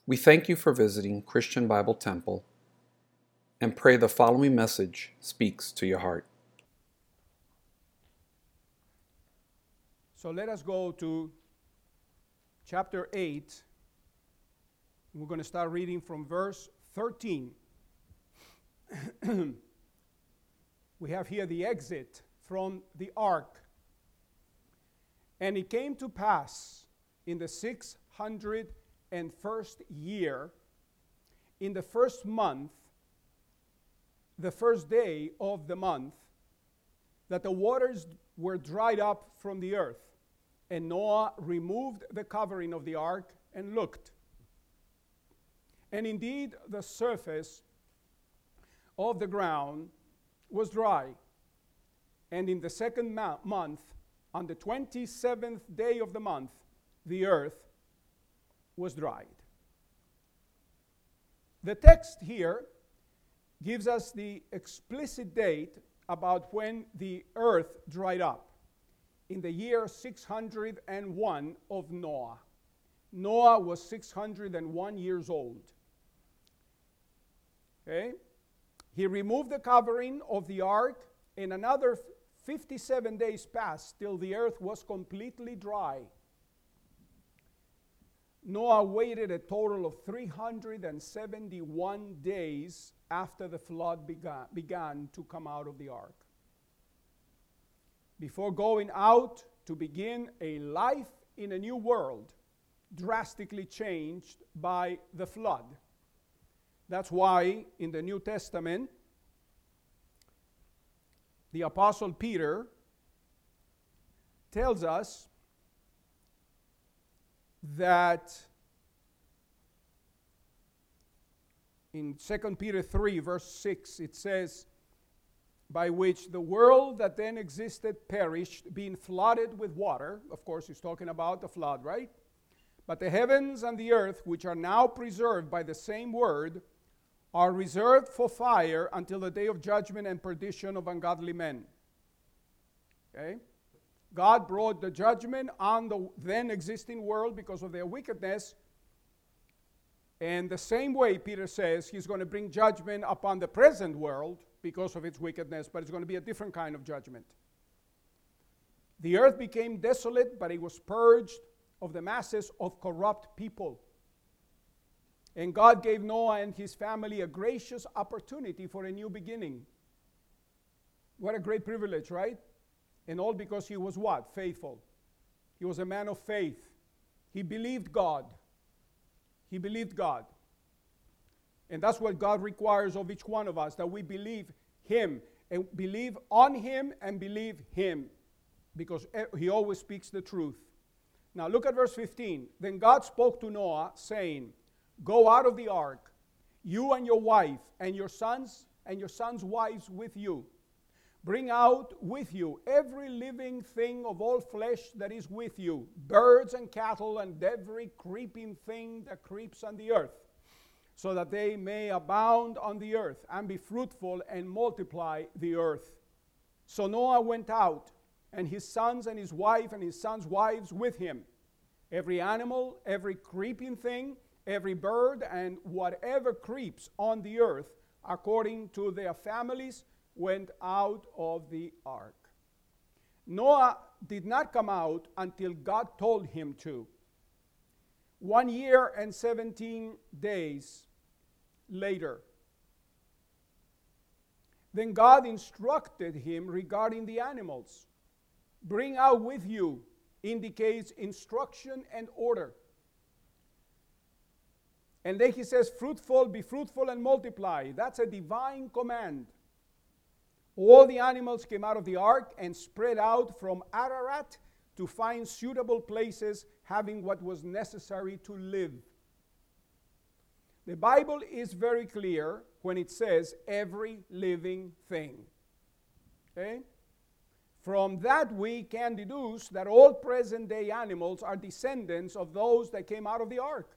We thank you for visiting Christian Bible Temple and pray the following message speaks to your heart. So let us go to chapter 8. We're going to start reading from verse 13. We have here the exit from the ark. And it came to pass in the 601st year, in the first month, the first day of the month, that the waters were dried up from the earth. And Noah removed the covering of the ark and looked. And indeed, the surface of the ground was dry. And in the second month, on the 27th day of the month, the earth was dried. The text here gives us the explicit date about when the earth dried up. In the year 601 of Noah. Noah was 601 years old. Okay? He removed the covering of the ark, and another 57 days passed till the earth was completely dry. Noah waited a total of 371 days after the flood began to come out of the ark, before going out to begin a life in a new world, drastically changed by the flood. That's why in the New Testament, the Apostle Peter tells us that in 2 Peter 3, verse 6, it says, by which the world that then existed perished, being flooded with water. Of course, he's talking about the flood, right? But the heavens and the earth, which are now preserved by the same word, are reserved for fire until the day of judgment and perdition of ungodly men. Okay? God brought the judgment on the then existing world because of their wickedness. And the same way, Peter says, he's going to bring judgment upon the present world because of its wickedness, but it's going to be a different kind of judgment. The earth became desolate, but it was purged of the masses of corrupt people. And God gave Noah and his family a gracious opportunity for a new beginning. What a great privilege, right? And all because he was what? Faithful. He was a man of faith. He believed God. He believed God. And that's what God requires of each one of us, that we believe him, and believe on him and believe him, because he always speaks the truth. Now look at verse 15. Then God spoke to Noah, saying, go out of the ark, you and your wife, and your sons wives with you. Bring out with you every living thing of all flesh that is with you, birds and cattle, and every creeping thing that creeps on the earth, so that they may abound on the earth, and be fruitful, and multiply the earth. So Noah went out, and his sons and his wife and his sons' wives with him. Every animal, every creeping thing, every bird, and whatever creeps on the earth, according to their families, went out of the ark. Noah did not come out until God told him to. 1 year and 17 days later. Then God instructed him regarding the animals. Bring out with you indicates instruction and order. And then he says, be fruitful and multiply. That's a divine command. All the animals came out of the ark and spread out from Ararat to find suitable places having what was necessary to live. The Bible is very clear when it says every living thing. Okay? From that we can deduce that all present-day animals are descendants of those that came out of the ark.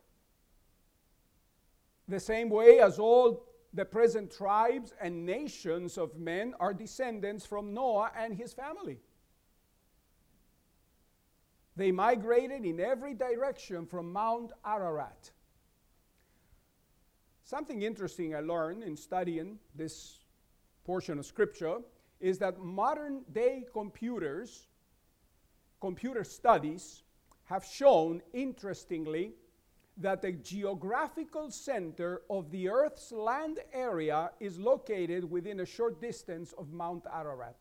The same way as all the present tribes and nations of men are descendants from Noah and his family. They migrated in every direction from Mount Ararat. Something interesting I learned in studying this portion of Scripture is that modern day computer studies have shown, interestingly, that the geographical center of the Earth's land area is located within a short distance of Mount Ararat.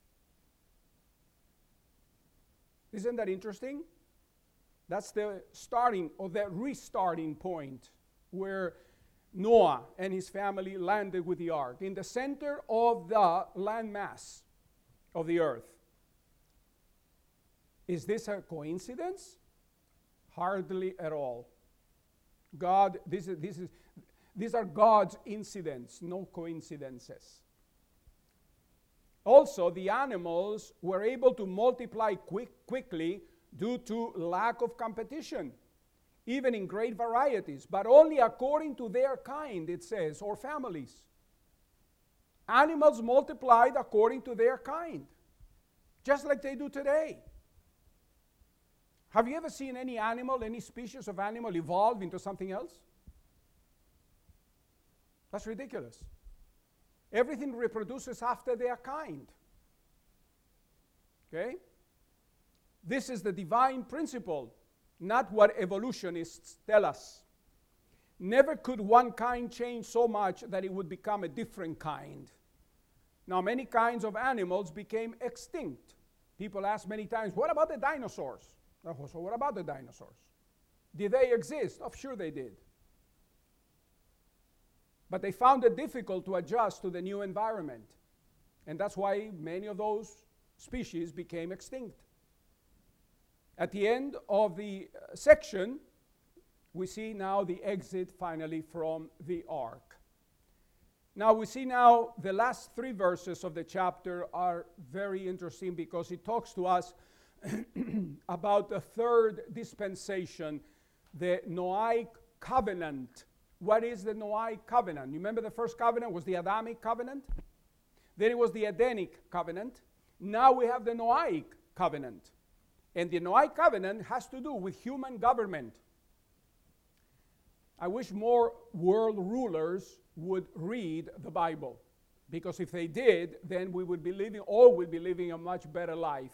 Isn't that interesting? That's the starting or the restarting point where Noah and his family landed with the ark, in the center of the landmass of the earth. Is this a coincidence? Hardly at all. These are God's incidents, no coincidences. Also, the animals were able to multiply quickly due to lack of competition, even in great varieties, but only according to their kind, it says, or families. Animals multiplied according to their kind, just like they do today. Have you ever seen any animal, any species of animal evolve into something else? That's ridiculous. Everything reproduces after their kind. Okay? This is the divine principle, not what evolutionists tell us. Never could one kind change so much that it would become a different kind. Now, many kinds of animals became extinct. People ask many times, what about the dinosaurs? So what about the dinosaurs? Did they exist? Oh, sure they did. But they found it difficult to adjust to the new environment. And that's why many of those species became extinct. At the end of the section, we see now the exit finally from the ark. Now we see now the last 3 verses of the chapter are very interesting because it talks to us about the third dispensation, the Noahic covenant. What is the Noahic covenant? You remember the first covenant was the Adamic covenant? Then it was the Edenic covenant. Now we have the Noahic covenant. And the Noahic covenant has to do with human government. I wish more world rulers would read the Bible, because if they did, then we would be living a much better life.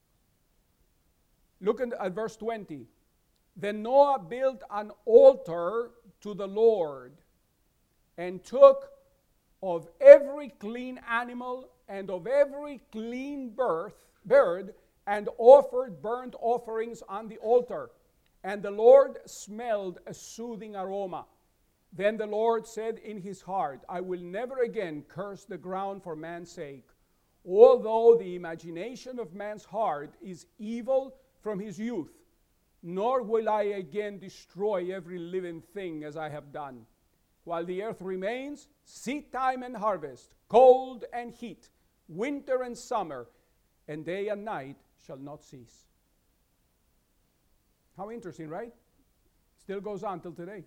Look at verse 20. Then Noah built an altar to the Lord and took of every clean animal and of every clean bird and offered burnt offerings on the altar. And the Lord smelled a soothing aroma. Then the Lord said in his heart, I will never again curse the ground for man's sake, although the imagination of man's heart is evil from his youth, nor will I again destroy every living thing as I have done. While the earth remains, seed time and harvest, cold and heat, winter and summer, and day and night shall not cease. How interesting, right? Still goes on till today.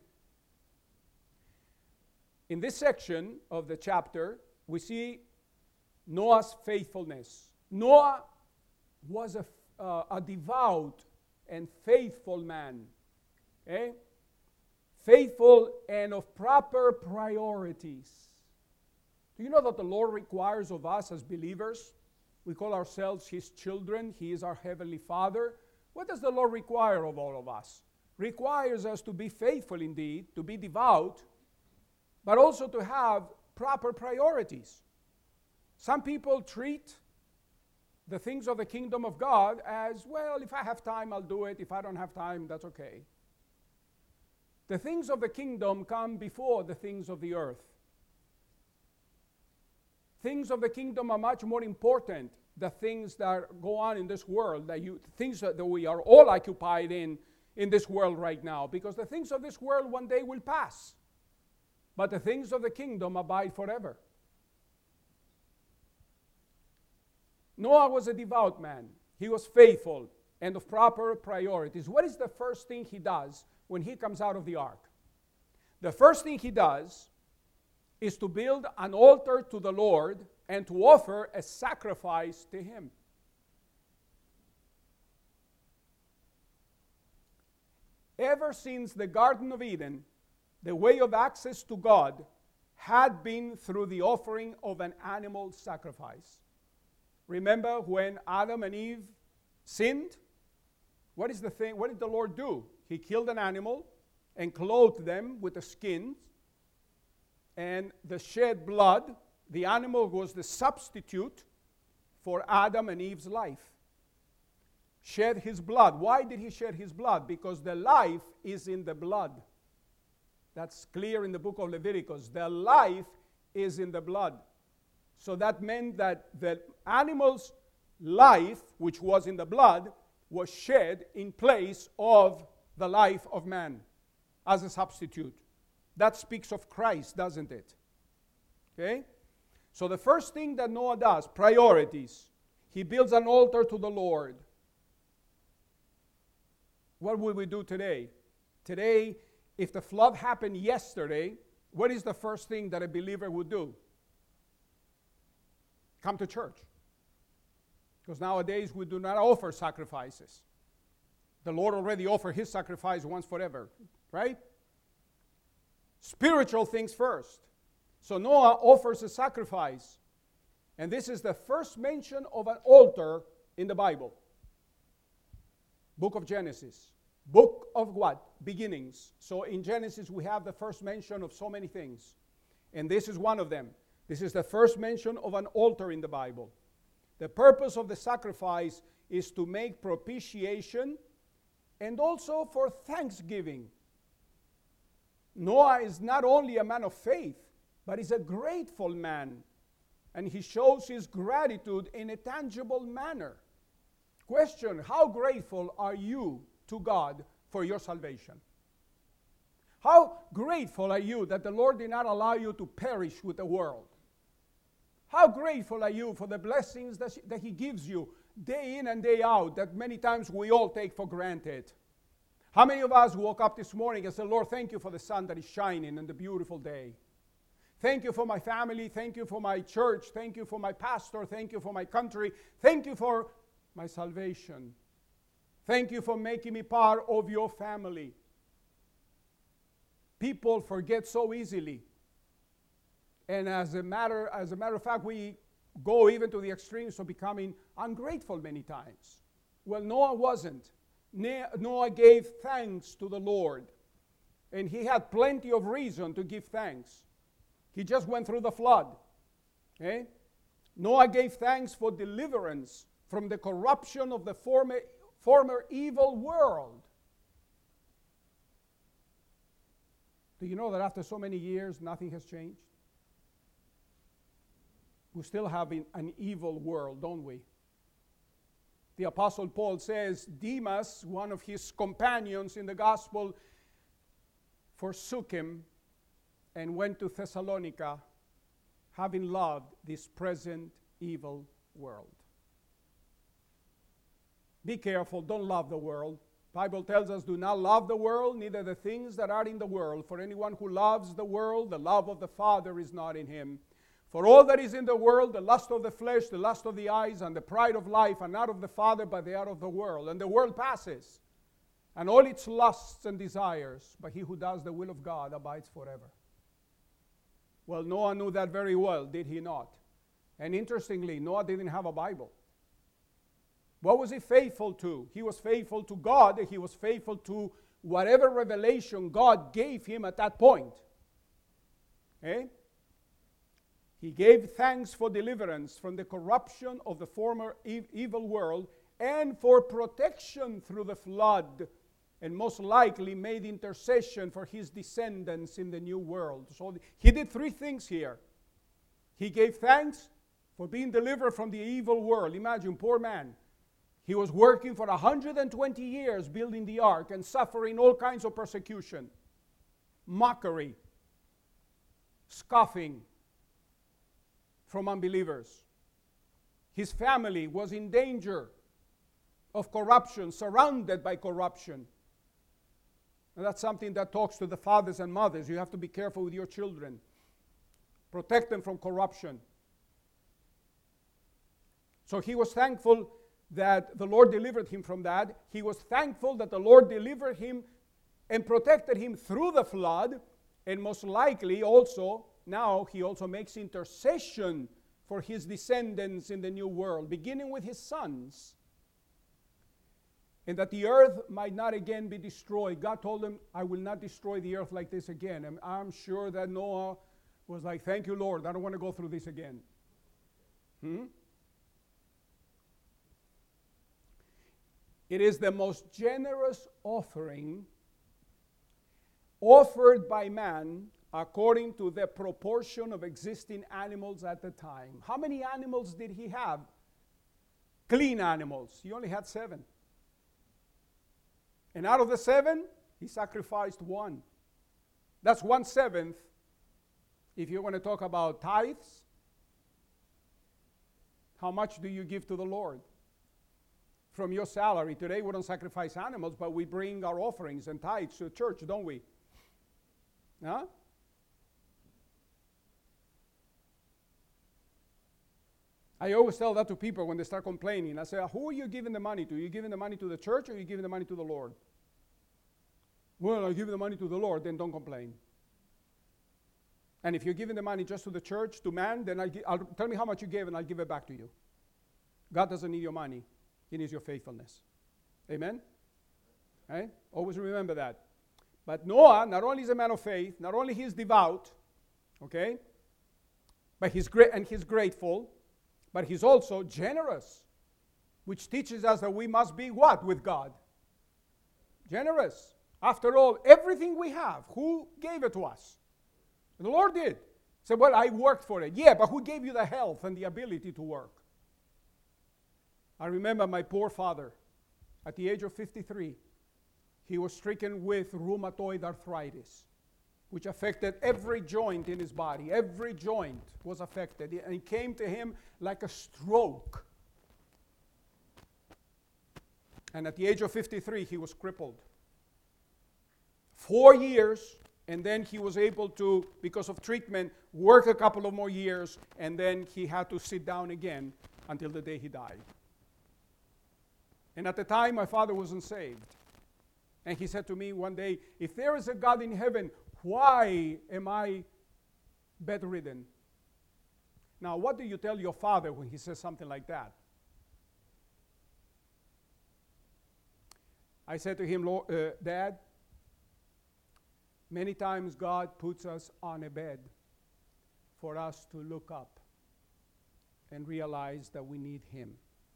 In this section of the chapter, we see Noah's faithfulness. Noah was a devout and faithful man. Okay? Faithful and of proper priorities. Do you know that the Lord requires of us as believers? We call ourselves his children. He is our heavenly Father. What does the Lord require of all of us? Requires us to be faithful indeed, to be devout, but also to have proper priorities. Some people treat the things of the kingdom of God as, well, if I have time, I'll do it. If I don't have time, that's okay. The things of the kingdom come before the things of the earth. Things of the kingdom are much more important than things that go on in this world, things that we are all occupied in this world right now, because the things of this world one day will pass, but the things of the kingdom abide forever. Noah was a devout man. He was faithful and of proper priorities. What is the first thing he does when he comes out of the ark? The first thing he does is to build an altar to the Lord and to offer a sacrifice to him. Ever since the Garden of Eden, The way of access to God had been through the offering of an animal sacrifice. Remember when Adam and Eve sinned? What did the Lord do? He killed an animal and clothed them with the skins and the shed blood. The animal was the substitute for Adam and Eve's life. Shed his blood. Why did he shed his blood? Because the life is in the blood. That's clear in the book of Leviticus. The life is in the blood. So that meant that the animal's life, which was in the blood, was shed in place of the life of man as a substitute. That speaks of Christ, doesn't it? Okay? So the first thing that Noah does, priorities. He builds an altar to the Lord. What would we do today? Today, if the flood happened yesterday, what is the first thing that a believer would do? Come to church. Because nowadays we do not offer sacrifices. The Lord already offered his sacrifice once forever, right? Spiritual things first. So Noah offers a sacrifice. And this is the first mention of an altar in the Bible. Book of Genesis. Book of what? Beginnings. So in Genesis we have the first mention of so many things. And this is one of them. This is the first mention of an altar in the Bible. The purpose of the sacrifice is to make propitiation and also for thanksgiving. Noah is not only a man of faith, but he's a grateful man. And he shows his gratitude in a tangible manner. Question, how grateful are you to God for your salvation? How grateful are you that the Lord did not allow you to perish with the world? How grateful are you for the blessings that he gives you day in and day out that many times we all take for granted? How many of us woke up this morning and said, Lord, thank you for the sun that is shining and the beautiful day. Thank you for my family. Thank you for my church. Thank you for my pastor. Thank you for my country. Thank you for my salvation. Thank you for making me part of your family. People forget so easily. And as a matter of fact, we go even to the extremes of becoming ungrateful many times. Well, Noah wasn't. Noah gave thanks to the Lord. And he had plenty of reason to give thanks. He just went through the flood. Okay? Noah gave thanks for deliverance from the corruption of the former evil world. Do you know that after so many years, nothing has changed? We still have an evil world, don't we? The Apostle Paul says, Demas, one of his companions in the gospel, forsook him and went to Thessalonica, having loved this present evil world. Be careful, don't love the world. The Bible tells us, do not love the world, neither the things that are in the world. For anyone who loves the world, the love of the Father is not in him. For all that is in the world, the lust of the flesh, the lust of the eyes, and the pride of life, are not of the Father, but they are of the world. And the world passes, and all its lusts and desires, but he who does the will of God abides forever. Well, Noah knew that very well, did he not? And interestingly, Noah didn't have a Bible. What was he faithful to? He was faithful to God. He was faithful to whatever revelation God gave him at that point. Okay? He gave thanks for deliverance from the corruption of the former evil world and for protection through the flood, and most likely made intercession for his descendants in the new world. So he did three things here. He gave thanks for being delivered from the evil world. Imagine, poor man. He was working for 120 years building the ark and suffering all kinds of persecution, mockery, scoffing from unbelievers. His family was in danger of corruption, surrounded by corruption. And that's something that talks to the fathers and mothers. You have to be careful with your children. Protect them from corruption. So he was thankful that the Lord delivered him from that. He was thankful that the Lord delivered him and protected him through the flood. And most likely also, now he also makes intercession for his descendants in the new world, beginning with his sons. And that the earth might not again be destroyed. God told him, I will not destroy the earth like this again. And I'm sure that Noah was like, thank you, Lord, I don't want to go through this again. It is the most generous offering offered by man according to the proportion of existing animals at the time. How many animals did he have? Clean animals. He only had 7. And out of the 7, he sacrificed 1. That's 1/7. If you're going to talk about tithes, how much do you give to the Lord? From your salary. Today we don't sacrifice animals, but we bring our offerings and tithes to the church, don't we? Huh? I always tell that to people when they start complaining. I say, who are you giving the money to? Are you giving the money to the church or are you giving the money to the Lord? Well, I give the money to the Lord, then don't complain. And if you're giving the money just to the church, to man, then I'll tell me how much you gave and I'll give it back to you. God doesn't need your money. He needs your faithfulness. Amen? Right? Always remember that. But Noah, not only is a man of faith, not only he is devout, okay, but he's grateful, but he's also generous, which teaches us that we must be what with God? Generous. After all, everything we have, who gave it to us? The Lord did. Say, well, I worked for it. Yeah, but who gave you the health and the ability to work? I remember my poor father, at the age of 53, he was stricken with rheumatoid arthritis, which affected every joint in his body. Every joint was affected. And it came to him like a stroke. And at the age of 53, he was crippled. 4 years, and then he was able to, because of treatment, work a couple of more years, and then he had to sit down again until the day he died. And at the time, my father wasn't saved. And he said to me one day, if there is a God in heaven, why am I bedridden? Now, what do you tell your father when he says something like that? I said to him, Dad, many times God puts us on a bed for us to look up and realize that we need Him.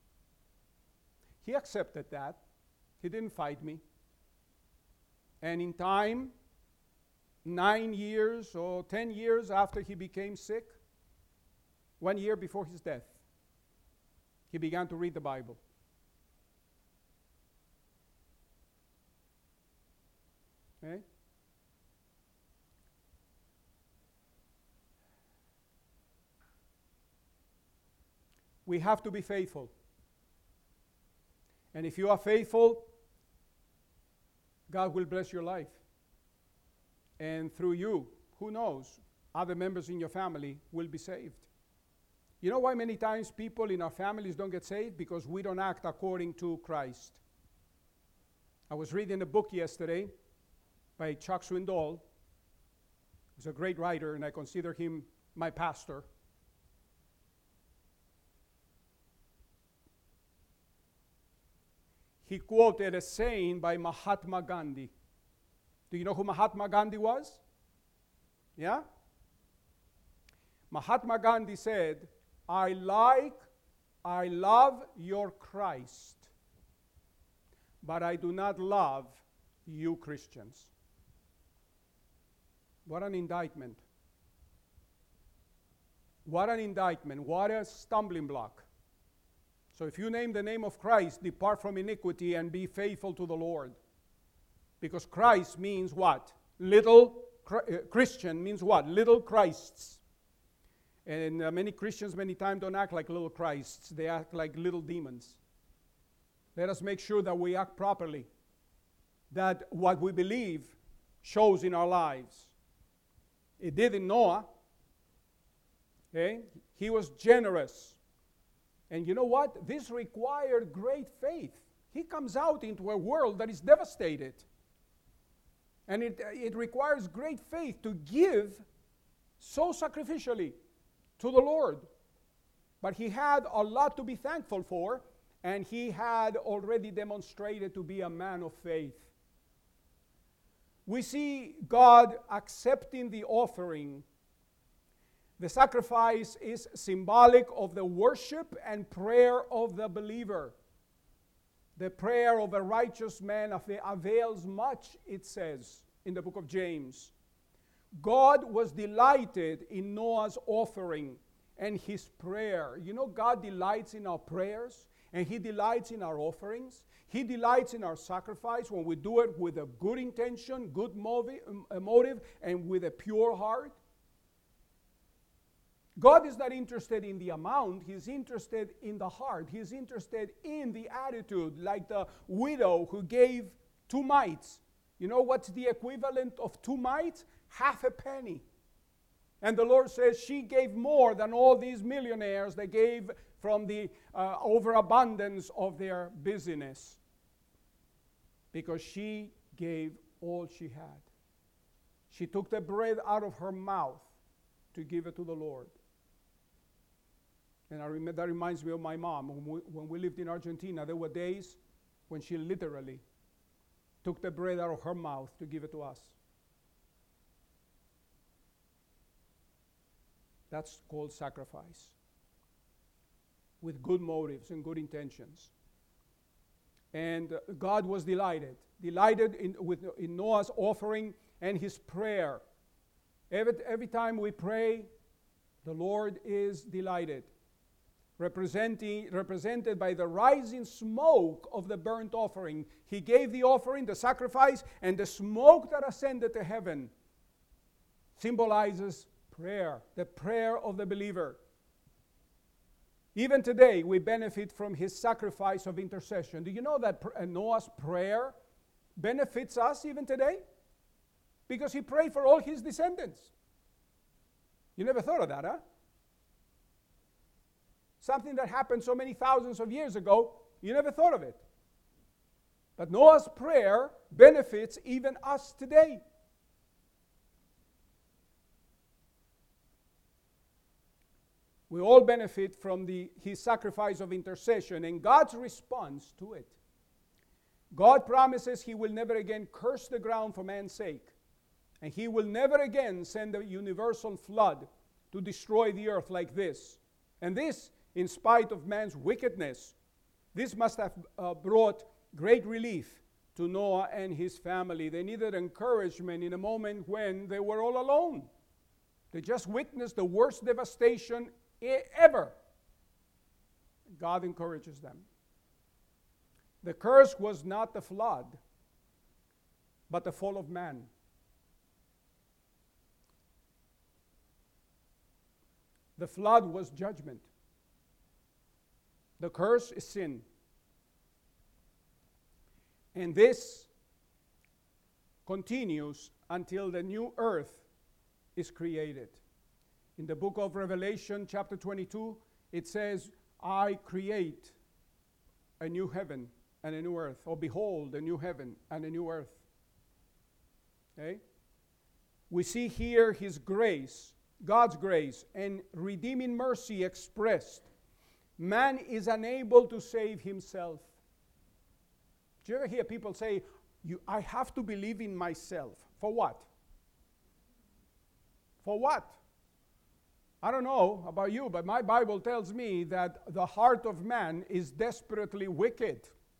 He accepted that. He didn't fight me. And in time, 9 years or 10 years after he became sick, 1 year before his death, he began to read the Bible. Okay? We have to be faithful. And if you are faithful, God will bless your life. And through you, who knows, other members in your family will be saved. You know why many times people in our families don't get saved? Because we don't act according to Christ. I was reading a book yesterday by Chuck Swindoll. He's a great writer, and I consider him my pastor. He quoted a saying by Mahatma Gandhi. Do you know who Mahatma Gandhi was? Yeah? Mahatma Gandhi said, I love your Christ, but I do not love you Christians. What an indictment. What an indictment. What a stumbling block. So if you name the name of Christ, depart from iniquity and be faithful to the Lord. Because Christ means what? Christian means what? Little Christs. And many Christians many times don't act like little Christs. They act like little demons. Let us make sure that we act properly. That what we believe shows in our lives. It did in Noah. Okay? He was generous. And you know what? This required great faith. He comes out into a world that is devastated. And it requires great faith to give so sacrificially to the Lord. But he had a lot to be thankful for, and he had already demonstrated to be a man of faith. We see God accepting the offering. The sacrifice is symbolic of the worship and prayer of the believer. The prayer of a righteous man avails much, it says in the book of James. God was delighted in Noah's offering and his prayer. You know, God delights in our prayers, and he delights in our offerings. He delights in our sacrifice when we do it with a good intention, good motive, and with a pure heart. God is not interested in the amount. He's interested in the heart. He's interested in the attitude, like the widow who gave 2 mites. You know what's the equivalent of 2 mites? Half a penny. And the Lord says she gave more than all these millionaires that gave from the overabundance of their business, because she gave all she had. She took the bread out of her mouth to give it to the Lord. And that reminds me of my mom. When we lived in Argentina, there were days when she literally took the bread out of her mouth to give it to us. That's called sacrifice, with good motives and good intentions. And God was delighted in Noah's offering and his prayer. Every time we pray, the Lord is delighted, represented by the rising smoke of the burnt offering. He gave the offering, the sacrifice, and the smoke that ascended to heaven symbolizes prayer, the prayer of the believer. Even today, we benefit from his sacrifice of intercession. Do you know that Noah's prayer benefits us even today? Because he prayed for all his descendants. You never thought of that, huh? Something that happened so many thousands of years ago, you never thought of it. But Noah's prayer benefits even us today. We all benefit from his sacrifice of intercession and God's response to it. God promises he will never again curse the ground for man's sake, and he will never again send a universal flood to destroy the earth like this. And this, in spite of man's wickedness, this must have brought great relief to Noah and his family. They needed encouragement in a moment when they were all alone. They just witnessed the worst devastation ever. God encourages them. The curse was not the flood, but the fall of man. The flood was judgment. The curse is sin. And this continues until the new earth is created. In the book of Revelation, chapter 22, it says, I create a new heaven and a new earth. Or behold, a new heaven and a new earth. Okay? We see here his grace, God's grace, and redeeming mercy expressed. Man is unable to save himself. Do you ever hear people say, I have to believe in myself? For what? For what? I don't know about you, but my Bible tells me that the heart of man is desperately wicked.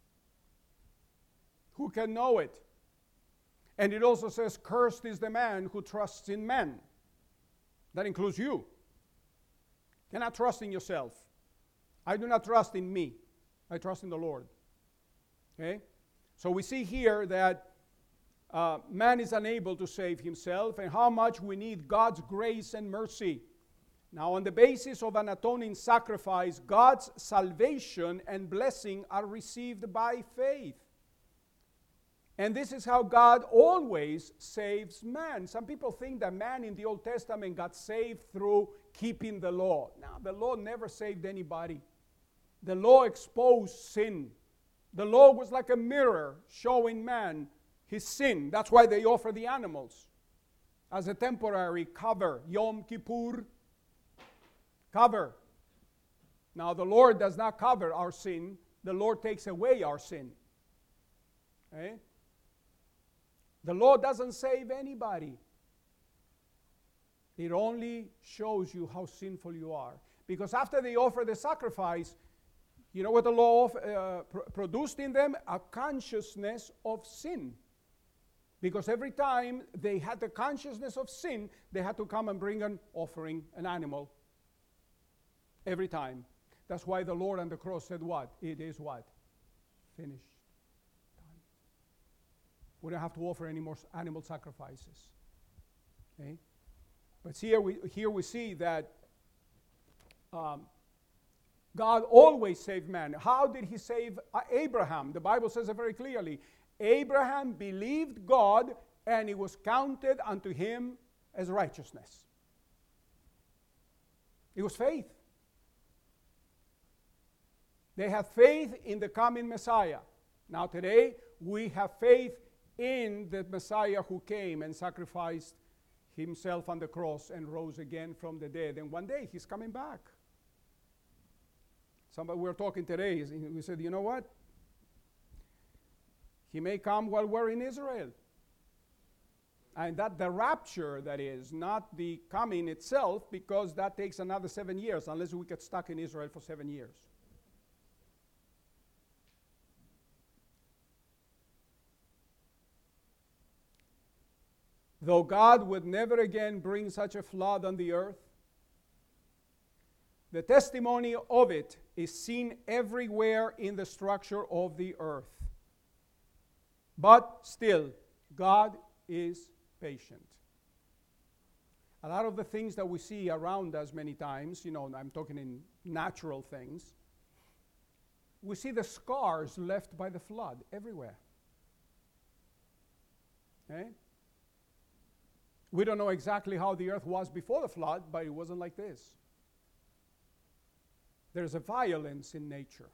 Who can know it? And it also says, cursed is the man who trusts in man. That includes you. You cannot trust in yourself. I do not trust in me. I trust in the Lord. Okay? So we see here that man is unable to save himself, and how much we need God's grace and mercy. Now, on the basis of an atoning sacrifice, God's salvation and blessing are received by faith. And this is how God always saves man. Some people think that man in the Old Testament got saved through keeping the law. Now, the law never saved anybody. The law exposed sin. The law was like a mirror showing man his sin. That's why they offer the animals as a temporary cover. Yom Kippur, cover. Now the Lord does not cover our sin. The Lord takes away our sin. Okay? The law doesn't save anybody. It only shows you how sinful you are. Because after they offer the sacrifice, you know what the law produced in them? A consciousness of sin. Because every time they had the consciousness of sin, they had to come and bring an offering, an animal. Every time. That's why the Lord on the cross said what? It is what? Finished. Done. We don't have to offer any more animal sacrifices. Okay? But here we see that God always saved man. How did he save Abraham? The Bible says it very clearly. Abraham believed God, and it was counted unto him as righteousness. It was faith. They have faith in the coming Messiah. Now today, we have faith in the Messiah who came and sacrificed himself on the cross and rose again from the dead. And one day, he's coming back. Somebody we were talking today, we said, you know what? He may come while we're in Israel. And that the rapture, that is, not the coming itself, because that takes another 7 years, unless we get stuck in Israel for 7 years. Though God would never again bring such a flood on the earth, the testimony of it is seen everywhere in the structure of the earth. But still, God is patient. A lot of the things that we see around us many times, I'm talking in natural things, we see the scars left by the flood everywhere. Okay? We don't know exactly how the earth was before the flood, but it wasn't like this. There's a violence in nature.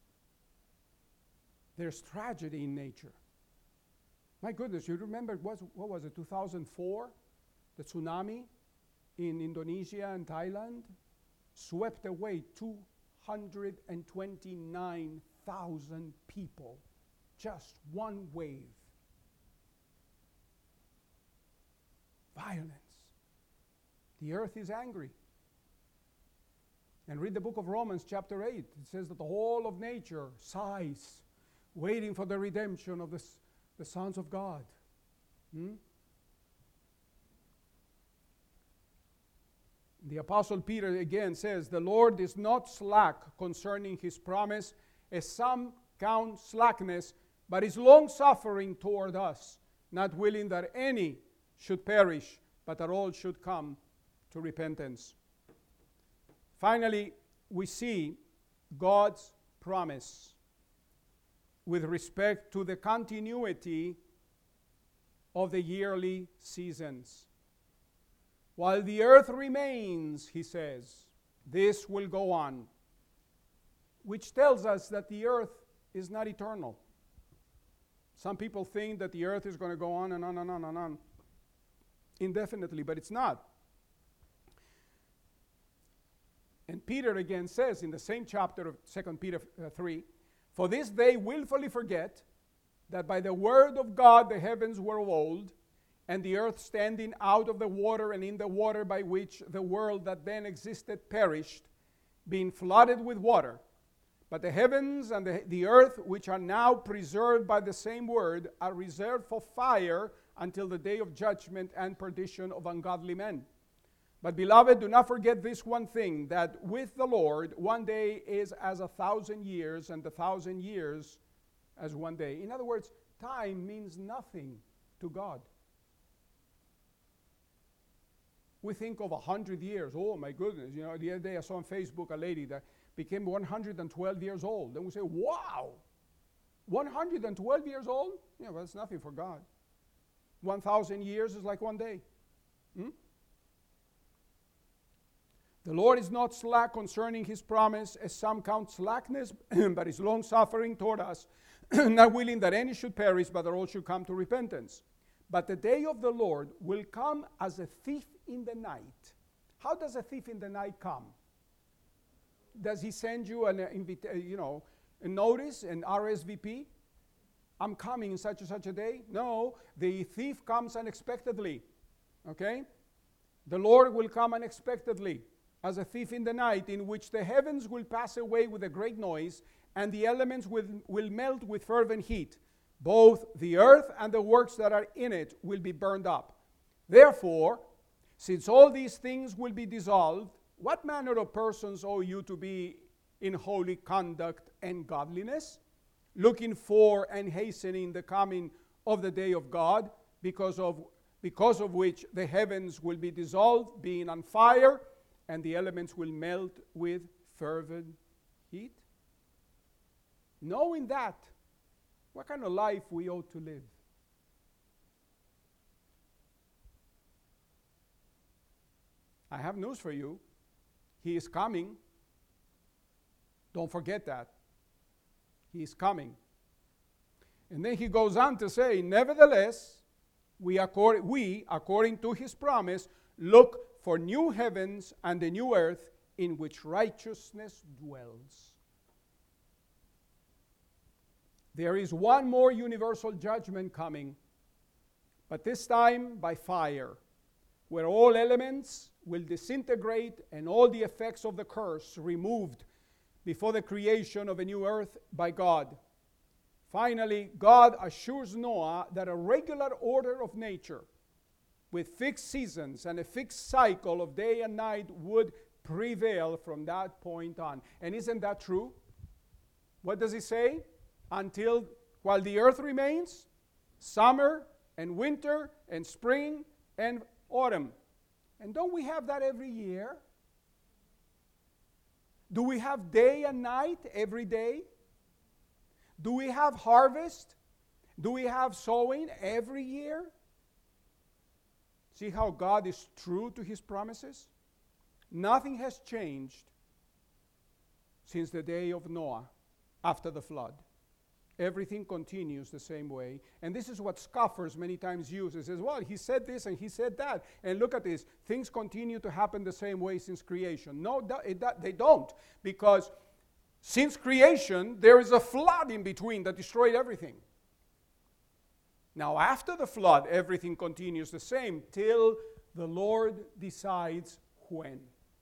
There's tragedy in nature. My goodness, you remember, what was it, 2004? The tsunami in Indonesia and Thailand swept away 229,000 people. Just one wave. Violence. The earth is angry. And read the book of Romans chapter 8. It says that the whole of nature sighs, waiting for the redemption of the sons of God. The Apostle Peter again says, the Lord is not slack concerning his promise, as some count slackness, but is long-suffering toward us, not willing that any should perish, but that all should come to repentance. Finally, we see God's promise with respect to the continuity of the yearly seasons. While the earth remains, he says, this will go on, which tells us that the earth is not eternal. Some people think that the earth is going to go on and on and on and on indefinitely, but it's not. And Peter again says in the same chapter of 2 Peter 3, for this they willfully forget that by the word of God the heavens were of old, and the earth standing out of the water and in the water, by which the world that then existed perished, being flooded with water. But the heavens and the earth, which are now preserved by the same word, are reserved for fire until the day of judgment and perdition of ungodly men. But beloved, do not forget this one thing, that with the Lord 1 day is as 1,000 years, and 1,000 years as 1 day. In other words, time means nothing to God. We think of 100 years. Oh my goodness. The other day I saw on Facebook a lady that became 112 years old. And we say, wow, 112 years old? Yeah, well, that's nothing for God. 1,000 years is like 1 day. The Lord is not slack concerning his promise, as some count slackness, but is long-suffering toward us, not willing that any should perish, but that all should come to repentance. But the day of the Lord will come as a thief in the night. How does a thief in the night come? Does he send you a notice, an RSVP? I'm coming in such and such a day? No, the thief comes unexpectedly. Okay? The Lord will come unexpectedly as a thief in the night, in which the heavens will pass away with a great noise, and the elements will melt with fervent heat. Both the earth and the works that are in it will be burned up. Therefore, since all these things will be dissolved, what manner of persons ought you to be in holy conduct and godliness, looking for and hastening the coming of the day of God, because of which the heavens will be dissolved, being on fire, and the elements will melt with fervent heat? Knowing that, what kind of life we ought to live? I have news for you. He is coming. Don't forget that. He is coming. And then he goes on to say, nevertheless, we according to his promise, look for new heavens and a new earth in which righteousness dwells. There is one more universal judgment coming, but this time by fire, where all elements will disintegrate and all the effects of the curse removed before the creation of a new earth by God. Finally, God assures Noah that a regular order of nature with fixed seasons and a fixed cycle of day and night would prevail from that point on. And isn't that true? What does he say? While the earth remains, summer and winter and spring and autumn. And don't we have that every year? Do we have day and night every day? Do we have harvest? Do we have sowing every year? See how God is true to his promises? Nothing has changed since the day of Noah after the flood. Everything continues the same way. And this is what scoffers many times use. It says, well, he said this and he said that. And look at this. Things continue to happen the same way since creation. No, they don't. Because since creation, there is a flood in between that destroyed everything. Now, after the flood, everything continues the same till the Lord decides when.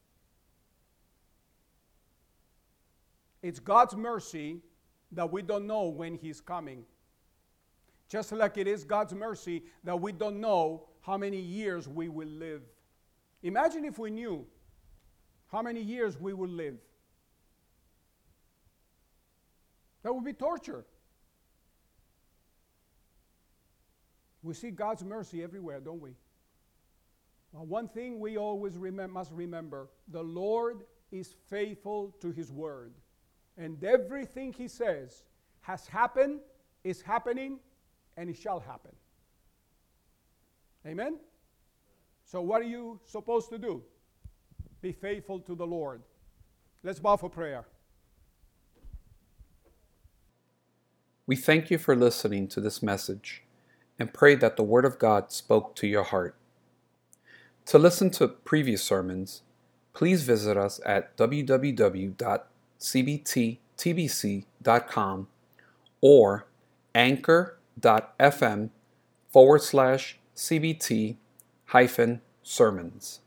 It's God's mercy that we don't know when he's coming. Just like it is God's mercy that we don't know how many years we will live. Imagine if we knew how many years we will live. That would be torture. We see God's mercy everywhere, don't we? Well, one thing we always must remember, the Lord is faithful to his word. And everything he says has happened, is happening, and it shall happen. Amen? So what are you supposed to do? Be faithful to the Lord. Let's bow for prayer. We thank you for listening to this message and pray that the Word of God spoke to your heart. To listen to previous sermons, please visit us at www.cbttbc.com or anchor.fm/CBT-sermons.